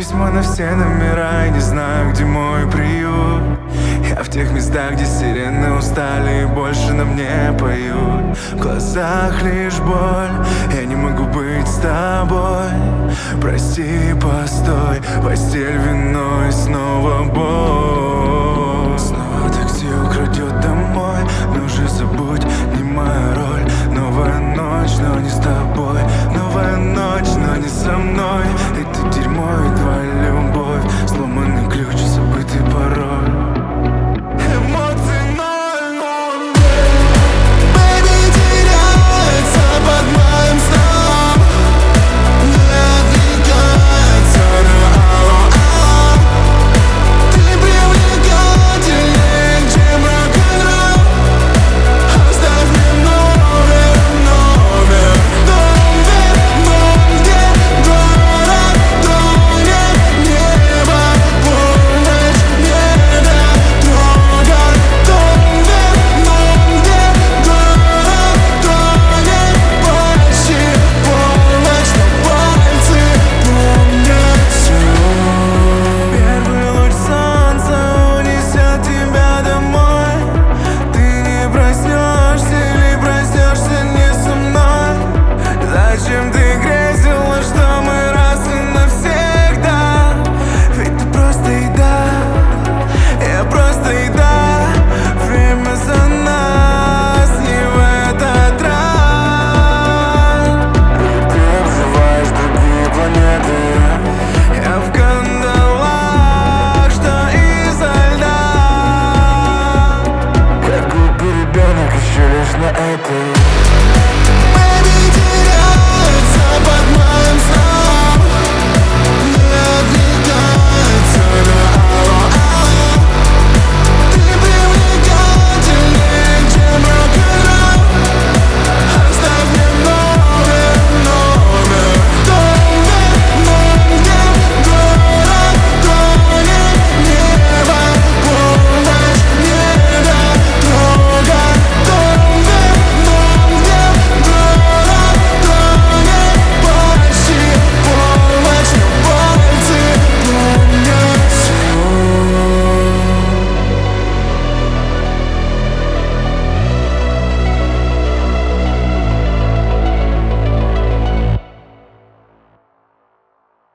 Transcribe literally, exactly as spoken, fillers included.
письма на все номера и не знаю, где мой приют. Я в тех местах, где сирены устали и больше нам не поют. В глазах лишь боль, я не могу быть с тобой. Прости, постой, постель, вино и снова боль. Снова такси украдет домой, но уже забудь, не моя роль. Новая ночь, но не с тобой. Новая ночь,